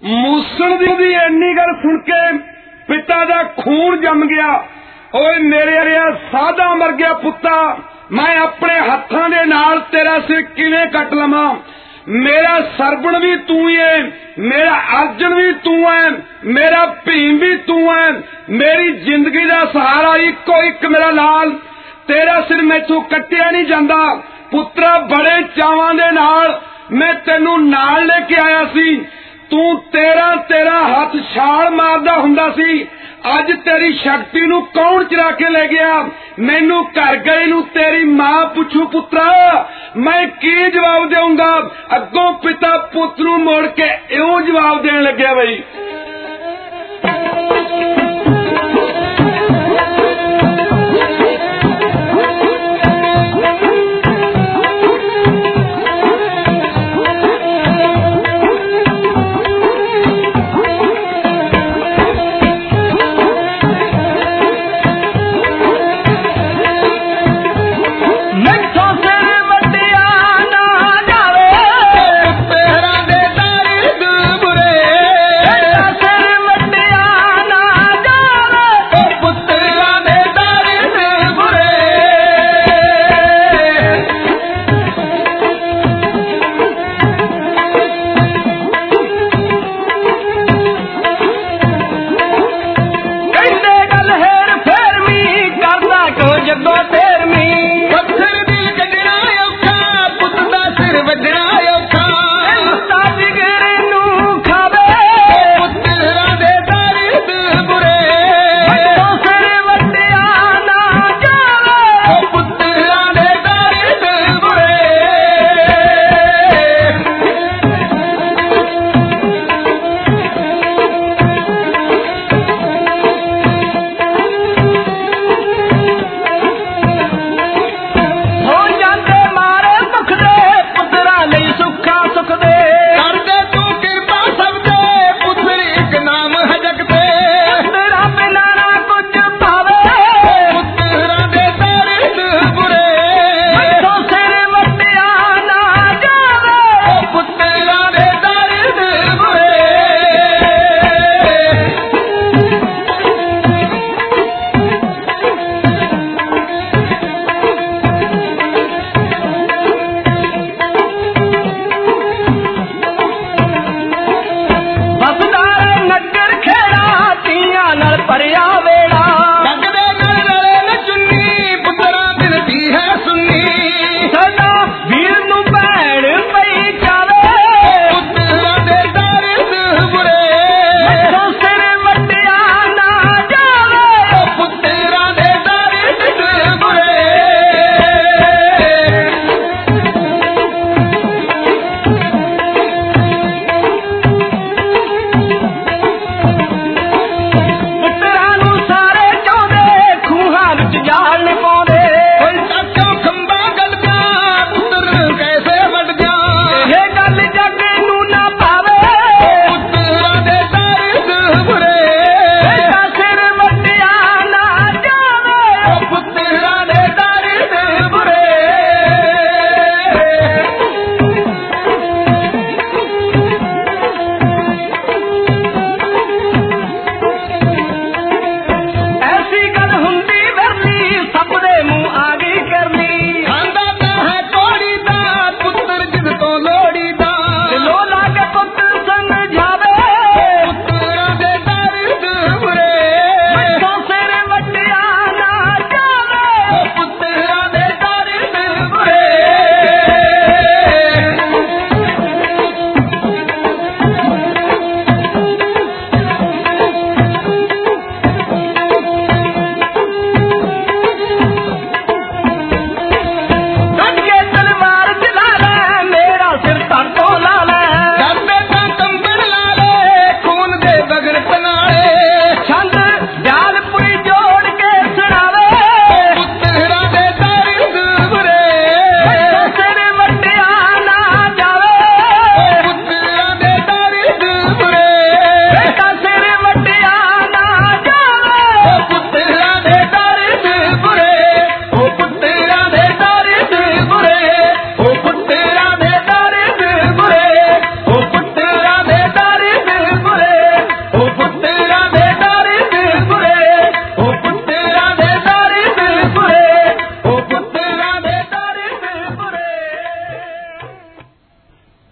मूसण दी इन्नी गल सुन के पिता दा खून जम गया। ओए मेरे अरिया साधा मर गया पुत्ता, मैं अपने हत्थां दे नाल तेरा सिर किवें कट लवां। मेरा सरवण भी तू ही है, मेरा अर्जन भी तू है, मेरा भीम भी तू है, मेरी जिंदगी का सहारा इको एक मेरा लाल। तेरा सिर मैथों कट्टिया नहीं जांदा पुत्रा। बड़े चावां दे नाल मैं तेनू नाल लेके आया सी। तू तेरा तेरा हाथ छाल मारदा हुंदा सी। अज तेरी शक्ति नू कौन चुरा के ले गया? मैनू घर गए नू तेरी मां पुछू पुत्रा, मैं की जवाब देऊंगा? अगों पिता पुत नू मोड़ के इउं जवाब देन लग्या बई।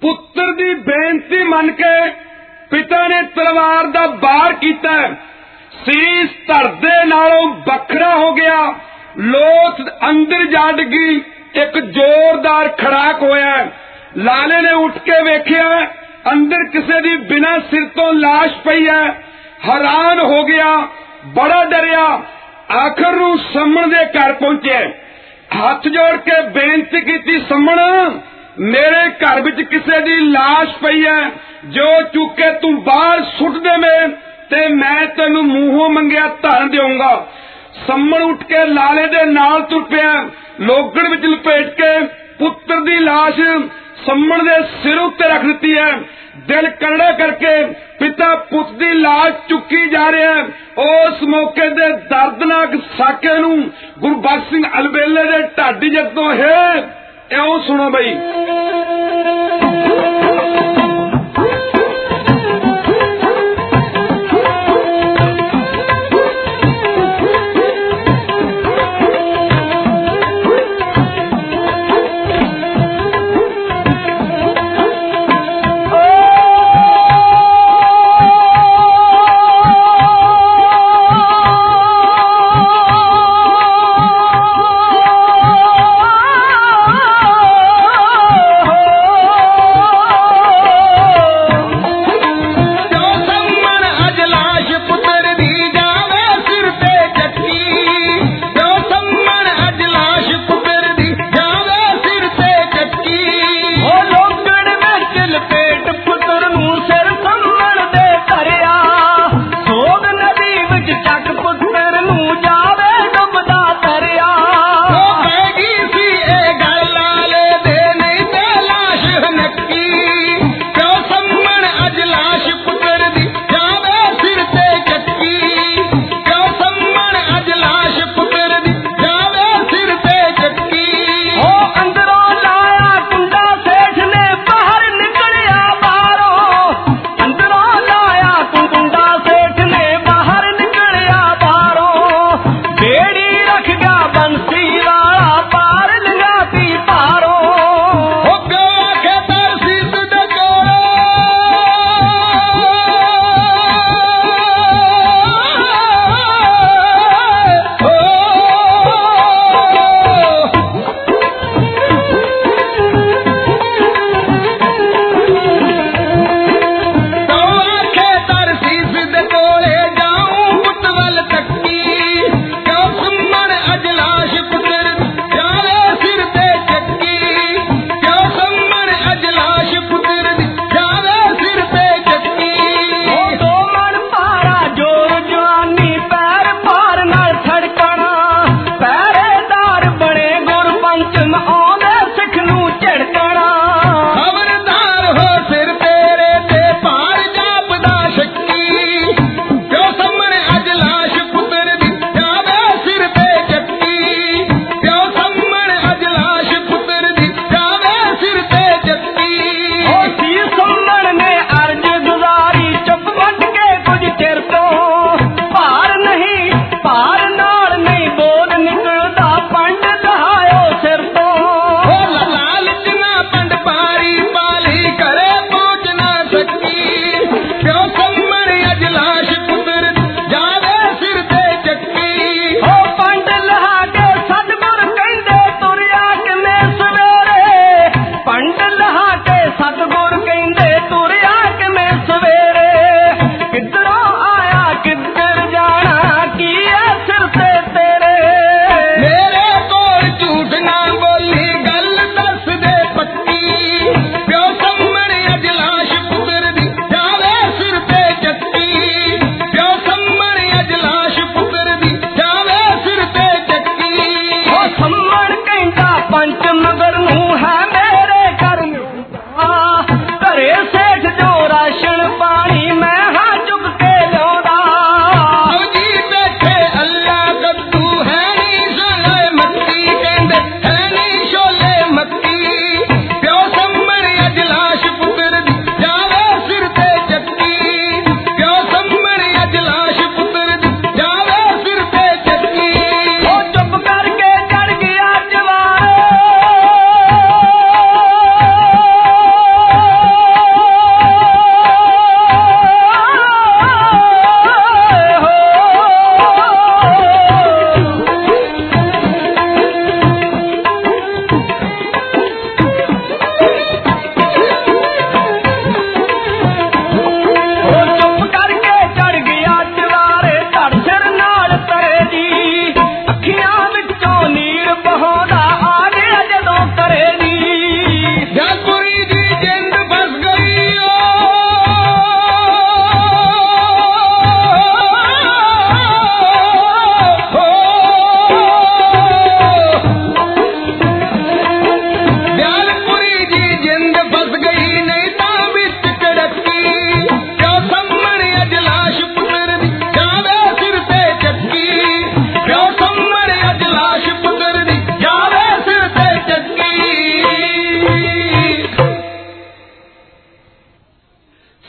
पुत्र दी बेनती मन के पिता ने तलवार दा वार कीता। सीस धरदे नालों बखरा हो गया। लोथ अंदर जा डिगी। एक जोरदार खड़ाक होया। लाले ने उठ के वेख्या, अंदर किसी दी बिना सिर तो लाश पई है। हैरान हो गया, बड़ा डरिया। आखिर नूं सम्मण दे घर पहुंचे। हथ जोड़ के बेनती की, सम्मण मेरे घर विच किसी दी लाश पई है, जो चुक के तू बाहर सुट देवे ते मैं तेनू मूहों मंगिया धन देऊंगा। सम्मण उठ के लाले दे नाल तुर पिया। लोगड़ विच लपेट के पुत्र दी लाश सम्मण दे सिर उत्ते रख दी है। दिल करड़ा करके पिता पुत दी लाश चुकी जा रहा है। उस मौके दे दर्दनाक साके नूं गुरु बख्श सिंह अलबेले दे ढाडी जगतों है इउं सुनो बई।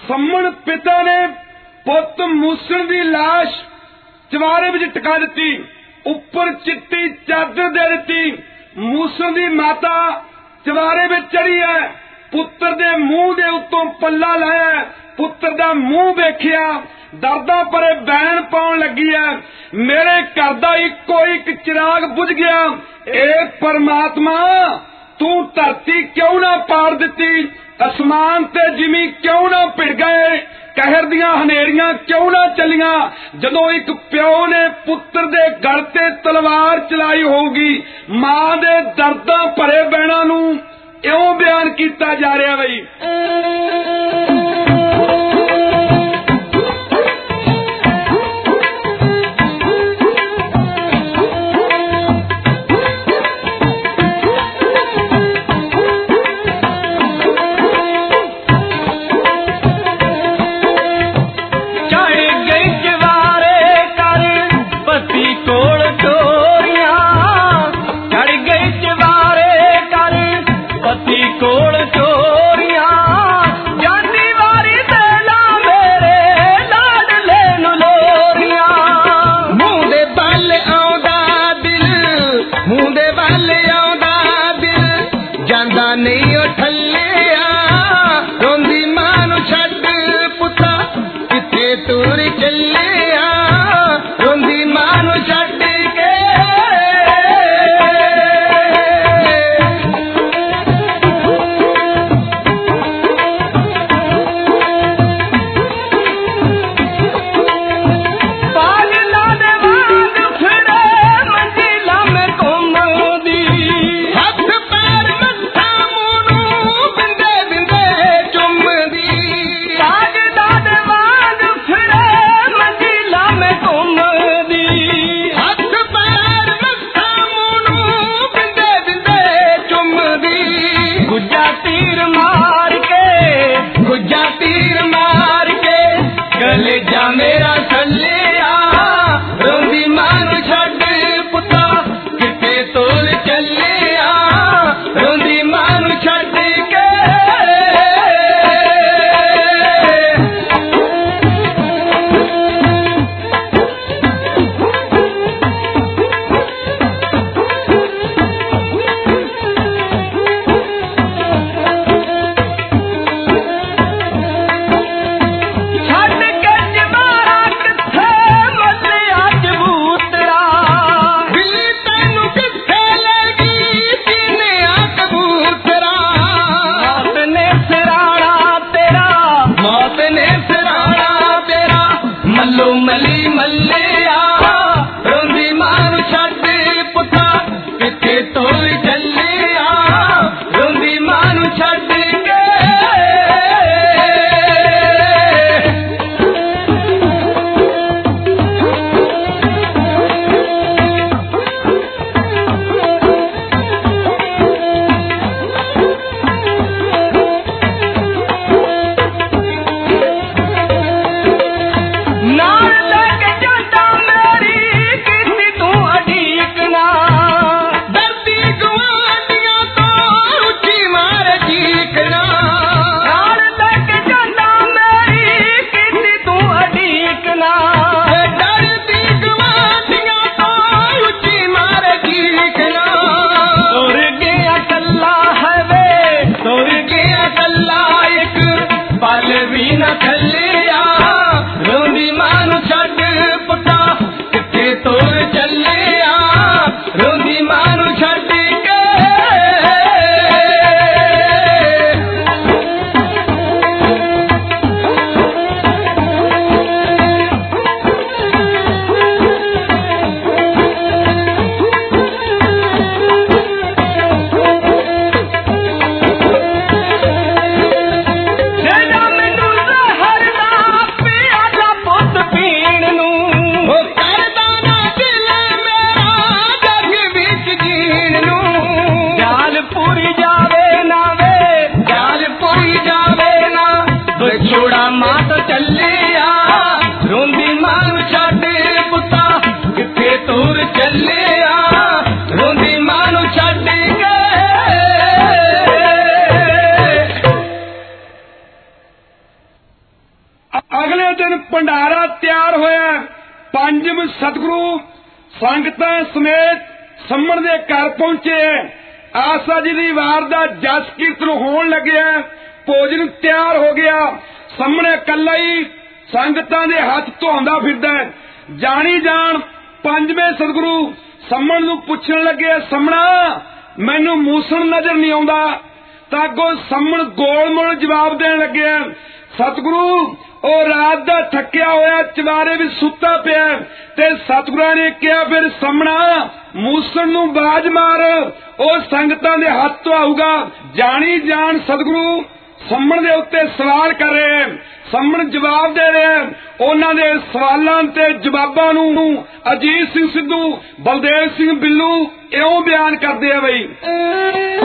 ਸੰਮਣ ਪਿਤਾ ਨੇ ਪੁੱਤ ਮੂਸਣ ਦੀ ਲਾਸ਼ ਚਵਾਰੇ ਵਿੱਚ ਟਿਕਾ ਦਿੱਤੀ, ਉੱਪਰ ਚਿੱਟੀ ਚਾਦਰ ਦੇ ਦਿੱਤੀ। ਮੂਸਣ ਦੀ ਮਾਤਾ ਚਵਾਰੇ ਵਿੱਚ ਚੜੀ ਹੈ, ਪੁੱਤਰ ਦੇ ਮੂੰਹ ਦੇ ਉੱਤੋਂ ਪੱਲਾ ਲਾਇਆ, ਪੁੱਤਰ ਦਾ ਮੂੰਹ ਵੇਖਿਆ, ਦਰਦਾਂ ਭਰੇ ਬੈਣ ਪਾਉਣ ਲੱਗੀ ਹੈ। ਮੇਰੇ ਘਰ ਦਾ ਇੱਕੋ ਇੱਕ ਚਿਰਾਗ ਬੁਝ ਗਿਆ। ਏ ਪਰਮਾਤਮਾ, ਤੂੰ ਧਰਤੀ ਕਿਉਂ ਨਾ ਪਾੜ ਦਿੱਤੀ, ਅਸਮਾਨ ਤੇ ਜ਼ਮੀਨ ਕਿਉਂ ਨਾ ਭਿੜ ਗਏ, ਕਹਿਰ ਦੀਆਂ ਹਨੇਰੀਆਂ ਕਿਉਂ ਨਾ ਚੱਲੀਆਂ। ਜਦੋਂ ਇੱਕ ਪਿਓ ਨੇ ਪੁੱਤਰ ਦੇ ਗਲ ਤੇ ਤਲਵਾਰ ਚਲਾਈ ਹੋਊਗੀ, ਮਾਂ ਦੇ ਦਰਦਾਂ ਭਰੇ ਬੈਣਾਂ ਨੂੰ ਇਉਂ ਬਿਆਨ ਕੀਤਾ ਜਾ ਰਿਹਾ ਬਈ। दिन भंडारा तैयार होया। पंजम सतगुरु संगतां समेत सम्मण दे घर पहुंचे। आसा जी दी वार दा जस कीर्तन होण लग्या। भोजन तैयार हो गया। सामने कल्ला ही संगतां दे हथ धोंदा फिरदा। जानी जान पंजवें सतगुरु सम्मण नूं पुछण लगे, सम्मणा मैनू मूसण नजर नहीं आउंदा। तां अगों सम्मण गोल मोल जवाब देण लगे, सतगुरु ओ रात दा थकिया होया चवारे भी सुता पिया। ते सतगुरां ने कहा, फिर सम्मणा मूसण नूं बाज मार, ओ संगतां दे हथ धोआऊगा। जानी जान सतगुरु सम्मण दे उत्ते सवाल कर रहे हैं। सम्मण जवाब दे रहे हैं। उन्हां दे सवालां ते जवाबां नूं अजीत सिंह सिद्धू, बलदेव सिंह बिल्लू इउं बयान करदे आ बई।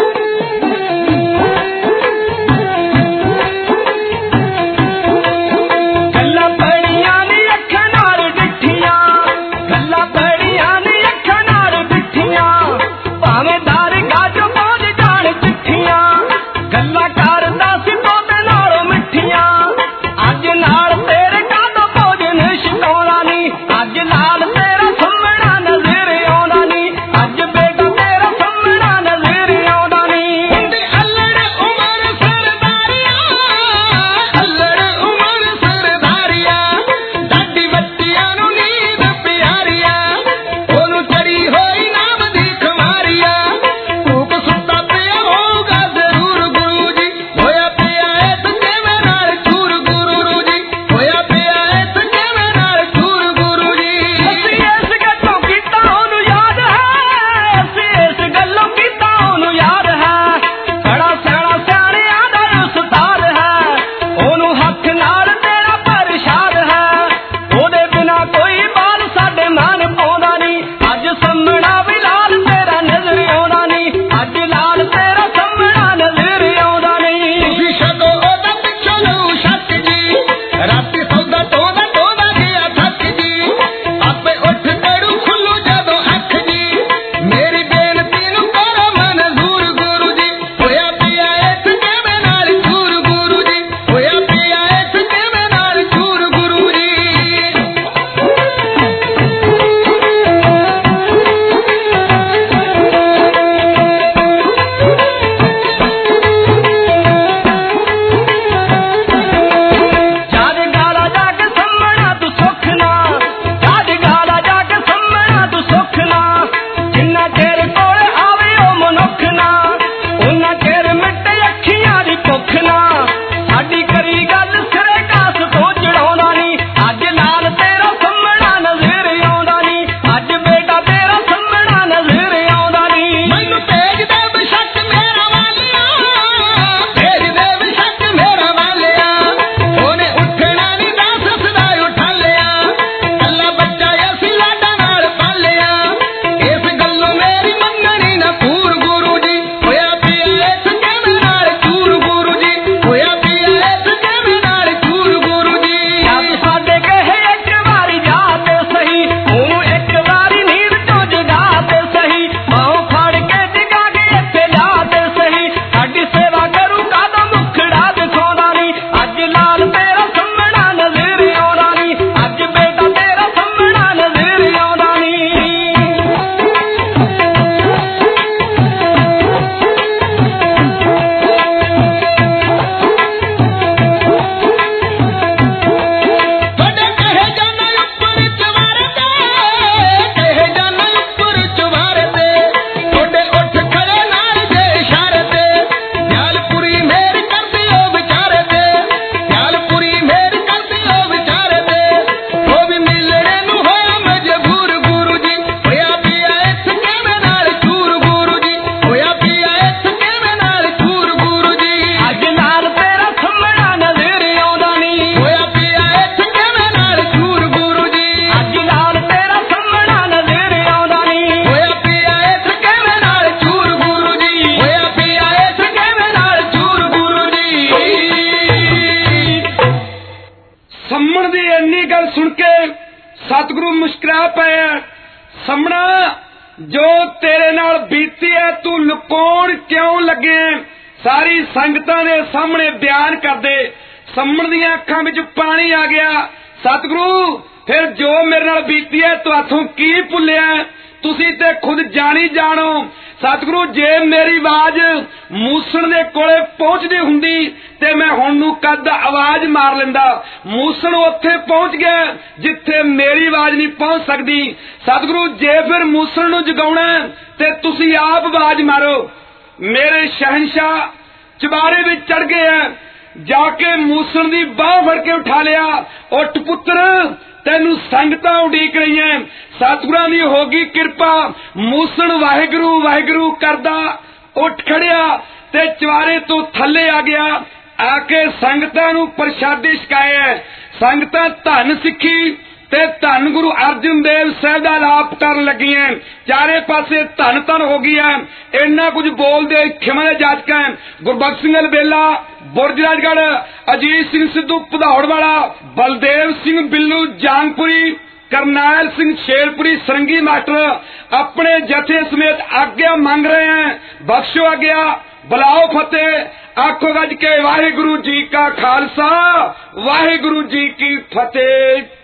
सतगुरु मुस्कुरा पाया, समणा जो तेरे नाल बीती है तू लुकाउण क्यों लगे? सारी संगतां दे सामने बयान कर दे। समण दियां अखां विच पानी आ गया। सतगुरु फिर जो मेरे नाल बीती है तुहाथों की भुलिया, तुसी ते खुद जानी जानो। सतगुरु जे मेरी आवाज मूसण दे कोले पहुंचदी हुंदी ते मैं हुण नूं कद आवाज मार लैंदा। मूसण उत्थे पहुंच गया जिथे मेरी आवाज नहीं पहुंच सकदी। सतगुरु जे फिर मूसण नूं जगाउणा ते तुसी आप आवाज मारो। मेरे शहनशाह चबारे विच चढ़ गए हैं, जाके मूसण दी बाह फड़ के उठा लिया। उठ पुत्र तेनू संगतां उडीक रही हैं। सतगुरां दी होगी कृपा, मूसण वाहिगुरू वाहिगुरू करदा उठ खड़िया ते चवारे तो थले आ गया। आके संगतां नू प्रशादे छकाए। संगतां धन सिक्खी ते धन गुरु अर्जन देव साहब दा लाप करन लगियां। चारे पासे धन धन हो गया। इन्ना कुछ बोलदे खिमा दे जाचक गुरबख्श सिंह अलबेला, बुरज राजगढ़, अजीत सिंह सिद्धू भदौड़ वाला, बलदेव सिंह बिल्लू जांगपुरी, करनैल सिंह शेरपुरी सरंगी मास्टर अपने जथे समेत आज्ञा मांग रहे हैं। बख्शो आज्ञा, बुलाओ फतेह। आखो गज के वाहिगुरु जी का खालसा, वाहिगुरु जी की फतेह।